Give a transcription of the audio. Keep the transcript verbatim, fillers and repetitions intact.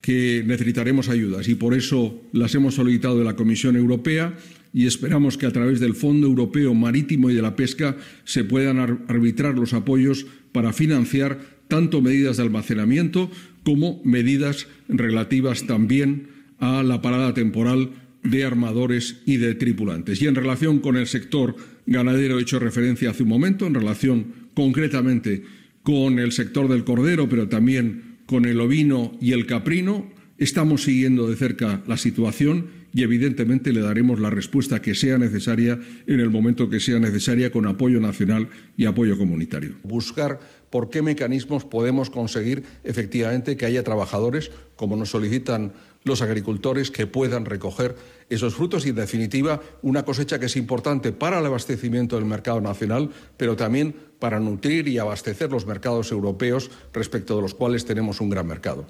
que necesitaremos ayudas y por eso las hemos solicitado de la Comisión Europea y esperamos que a través del Fondo Europeo Marítimo y de la Pesca se puedan arbitrar los apoyos para financiar tanto medidas de almacenamiento como medidas relativas también a la parada temporal de armadores y de tripulantes. Y en relación con el sector ganadero he hecho referencia hace un momento, en relación concretamente con el sector del cordero, pero también con el ovino y el caprino, estamos siguiendo de cerca la situación y evidentemente le daremos la respuesta que sea necesaria en el momento que sea necesaria con apoyo nacional y apoyo comunitario. Buscar por qué mecanismos podemos conseguir efectivamente que haya trabajadores, como nos solicitan los agricultores, que puedan recoger esos frutos y, en definitiva, una cosecha que es importante para el abastecimiento del mercado nacional, pero también para nutrir y abastecer los mercados europeos, respecto de los cuales tenemos un gran mercado.